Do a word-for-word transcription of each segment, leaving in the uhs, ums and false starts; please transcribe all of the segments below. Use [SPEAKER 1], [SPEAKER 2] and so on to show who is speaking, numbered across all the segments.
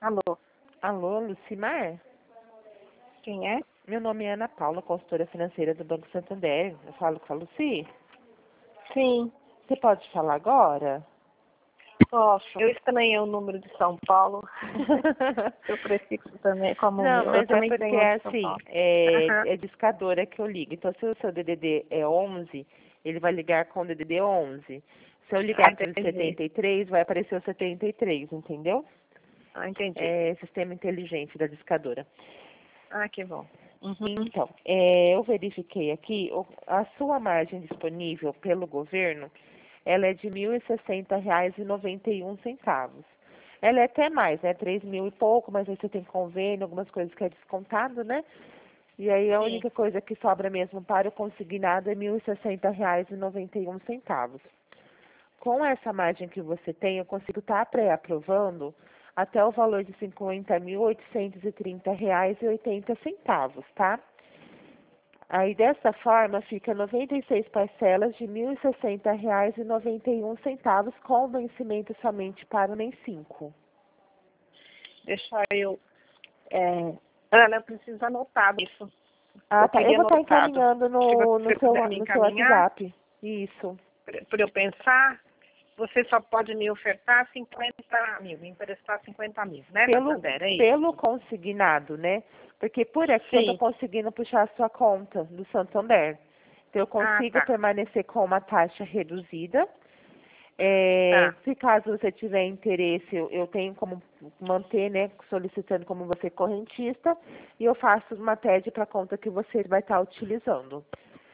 [SPEAKER 1] Alô,
[SPEAKER 2] Alô, Lucimar?
[SPEAKER 1] quem é?
[SPEAKER 2] Meu nome é Ana Paula, consultora financeira do Banco Santander. Eu falo com a Luci.
[SPEAKER 1] Sim,
[SPEAKER 2] Você pode falar agora?
[SPEAKER 1] posso. Eu estranhei o número de São Paulo. Eu prefixo também como o
[SPEAKER 2] Não,
[SPEAKER 1] meu. Eu
[SPEAKER 2] mas é
[SPEAKER 1] também
[SPEAKER 2] porque
[SPEAKER 1] tenho um
[SPEAKER 2] é
[SPEAKER 1] de São
[SPEAKER 2] assim,
[SPEAKER 1] Paulo.
[SPEAKER 2] é,
[SPEAKER 1] Aham.
[SPEAKER 2] é discadora que eu ligo. Então, se o seu D D D é onze, ele vai ligar com o D D D onze. Se eu
[SPEAKER 1] Ah,
[SPEAKER 2] ligar com o
[SPEAKER 1] entendi.
[SPEAKER 2] setenta e três, vai aparecer o setenta e três, entendeu?
[SPEAKER 1] Ah, entendi.
[SPEAKER 2] É sistema inteligente da discadora.
[SPEAKER 1] Ah, que bom. Uhum.
[SPEAKER 2] Então, é, eu verifiquei aqui, o- a sua margem disponível pelo governo, ela é de mil e sessenta reais e noventa e um centavos. Ela é até mais, né? Três mil e pouco, mas aí você tem convênio, algumas coisas que é descontado, né? E aí a
[SPEAKER 1] Sim.
[SPEAKER 2] única coisa que sobra mesmo para o consignado é mil e sessenta reais e noventa e um centavos. Com essa margem que você tem, eu consigo estar pré-aprovando até o valor de cinquenta mil oitocentos e trinta reais e oitenta centavos, tá? Aí dessa forma fica noventa e seis parcelas de mil e sessenta reais e noventa e um centavos com vencimento somente para o mês cinco.
[SPEAKER 1] Deixa eu... É... Ana, eu preciso anotar isso.
[SPEAKER 2] Ah,
[SPEAKER 1] Eu
[SPEAKER 2] tá. Eu
[SPEAKER 1] queria
[SPEAKER 2] vou estar
[SPEAKER 1] anotado.
[SPEAKER 2] encaminhando
[SPEAKER 1] Se
[SPEAKER 2] no, no
[SPEAKER 1] você
[SPEAKER 2] seu,
[SPEAKER 1] puder me
[SPEAKER 2] no seu
[SPEAKER 1] encaminhar,
[SPEAKER 2] WhatsApp. Isso.
[SPEAKER 1] para eu pensar, você só pode me ofertar cinquenta mil, me emprestar cinquenta mil, né,
[SPEAKER 2] Pelo,
[SPEAKER 1] Santander? É
[SPEAKER 2] pelo
[SPEAKER 1] isso?
[SPEAKER 2] consignado, né? Porque por aqui eu estou
[SPEAKER 1] Sim.
[SPEAKER 2] conseguindo puxar a sua conta do Santander. Então eu
[SPEAKER 1] Ah,
[SPEAKER 2] consigo
[SPEAKER 1] tá.
[SPEAKER 2] permanecer com uma taxa reduzida. É,
[SPEAKER 1] Tá.
[SPEAKER 2] se caso você tiver interesse, eu, eu tenho como manter, né, solicitando como você correntista, e eu faço uma T E D para a conta que você vai estar utilizando.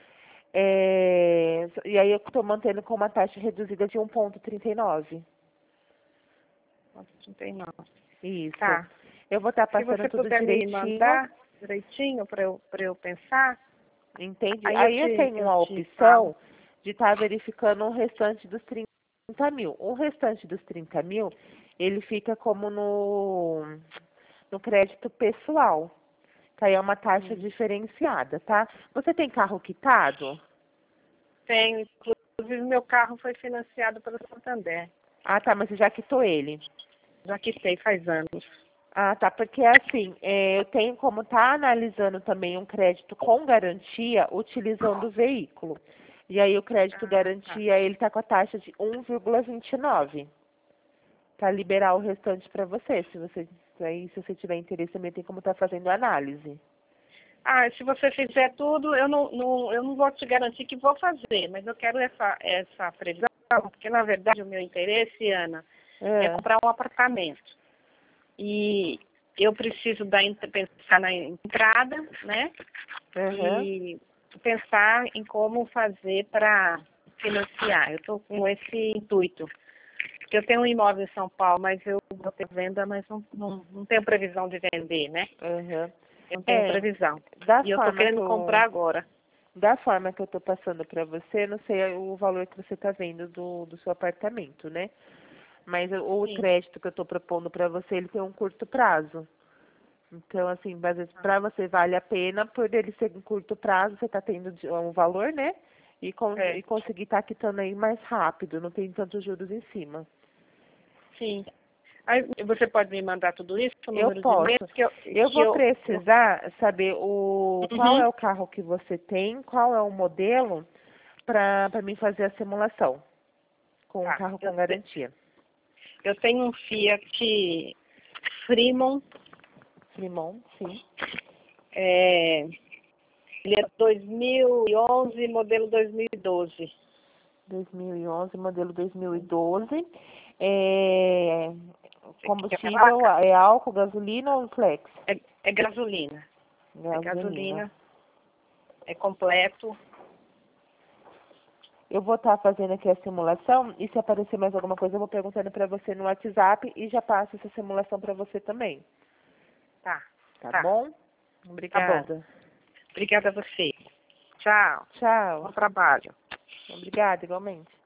[SPEAKER 2] É, e aí eu estou mantendo com uma taxa reduzida de um vírgula trinta e nove.
[SPEAKER 1] trinta e nove.
[SPEAKER 2] Isso.
[SPEAKER 1] Tá.
[SPEAKER 2] Eu vou estar
[SPEAKER 1] Se
[SPEAKER 2] passando
[SPEAKER 1] você
[SPEAKER 2] tudo
[SPEAKER 1] puder me
[SPEAKER 2] direitinho,
[SPEAKER 1] mandar direitinho para eu, para eu pensar,
[SPEAKER 2] entende?
[SPEAKER 1] aí eu
[SPEAKER 2] Aí eu
[SPEAKER 1] te,
[SPEAKER 2] tenho
[SPEAKER 1] eu
[SPEAKER 2] uma
[SPEAKER 1] te falo.
[SPEAKER 2] opção de estar verificando o restante dos trinta mil. O restante dos trinta mil, ele fica como no, no crédito pessoal, que aí é uma taxa
[SPEAKER 1] Hum.
[SPEAKER 2] diferenciada, tá? Você tem carro quitado?
[SPEAKER 1] Tenho, inclusive meu carro foi financiado pelo Santander.
[SPEAKER 2] Ah, tá, mas você já quitou ele.
[SPEAKER 1] Já quitei faz anos.
[SPEAKER 2] Ah, tá, porque assim, é, eu tenho como estar analisando também um crédito com garantia utilizando o veículo. E aí o crédito
[SPEAKER 1] Ah, tá.
[SPEAKER 2] garantia, ele tá com a taxa de um vírgula vinte e nove. Para liberar o restante para você. Se você aí, se você tiver interesse, também tem como estar fazendo análise.
[SPEAKER 1] Ah, se você fizer tudo, eu não, não, eu não vou te garantir que vou fazer, mas eu quero essa, essa previsão, porque na verdade o meu interesse, Ana, é
[SPEAKER 2] É.
[SPEAKER 1] comprar um apartamento. E eu preciso da, pensar na entrada, né?
[SPEAKER 2] Uhum.
[SPEAKER 1] E pensar em como fazer para financiar. Eu estou com esse intuito. Porque eu tenho um imóvel em São Paulo, mas eu vou ter venda, mas não, não, não tenho previsão de vender, né?
[SPEAKER 2] Uhum.
[SPEAKER 1] Eu não tenho
[SPEAKER 2] É,
[SPEAKER 1] previsão.
[SPEAKER 2] da
[SPEAKER 1] E eu estou
[SPEAKER 2] forma que
[SPEAKER 1] querendo comprar
[SPEAKER 2] eu,
[SPEAKER 1] agora.
[SPEAKER 2] da forma que eu tô passando para você, não sei o valor que você está vendo do, do seu apartamento, né? Mas o o
[SPEAKER 1] Sim.
[SPEAKER 2] crédito que eu estou propondo para você, ele tem um curto prazo. Então, assim, para você vale a pena, por ele ser em curto prazo, você está tendo de- um valor, né? E, con
[SPEAKER 1] É,
[SPEAKER 2] e conseguir estar quitando aí mais rápido, não tem tantos juros em cima.
[SPEAKER 1] sim. Aí você pode me mandar tudo isso, o
[SPEAKER 2] Eu
[SPEAKER 1] número de
[SPEAKER 2] posso.
[SPEAKER 1] e-mail, que eu,
[SPEAKER 2] Eu
[SPEAKER 1] que
[SPEAKER 2] vou
[SPEAKER 1] eu, eu...
[SPEAKER 2] precisar saber o qual
[SPEAKER 1] Uhum.
[SPEAKER 2] é o carro que você tem, qual é o modelo, para para mim fazer a simulação com o
[SPEAKER 1] Tá.
[SPEAKER 2] carro
[SPEAKER 1] Eu,
[SPEAKER 2] com
[SPEAKER 1] te-
[SPEAKER 2] garantia.
[SPEAKER 1] eu tenho um Fiat Fremont,
[SPEAKER 2] Limão, sim.
[SPEAKER 1] é, ele é dois mil e onze, modelo dois mil e doze.
[SPEAKER 2] dois mil e onze, modelo dois mil e doze. É,
[SPEAKER 1] Você quer
[SPEAKER 2] combustível
[SPEAKER 1] placa?
[SPEAKER 2] é álcool, gasolina ou flex?
[SPEAKER 1] É, é gasolina. É
[SPEAKER 2] Gasolina.
[SPEAKER 1] gasolina, é completo.
[SPEAKER 2] Eu vou estar fazendo aqui a simulação e se aparecer mais alguma coisa eu vou perguntando para você no WhatsApp e já passo essa simulação para você também.
[SPEAKER 1] Tá,
[SPEAKER 2] Tá
[SPEAKER 1] tá,
[SPEAKER 2] bom?
[SPEAKER 1] tá bom.
[SPEAKER 2] Obrigada.
[SPEAKER 1] Obrigada a você. Tchau.
[SPEAKER 2] Tchau.
[SPEAKER 1] Bom trabalho.
[SPEAKER 2] Obrigada, igualmente.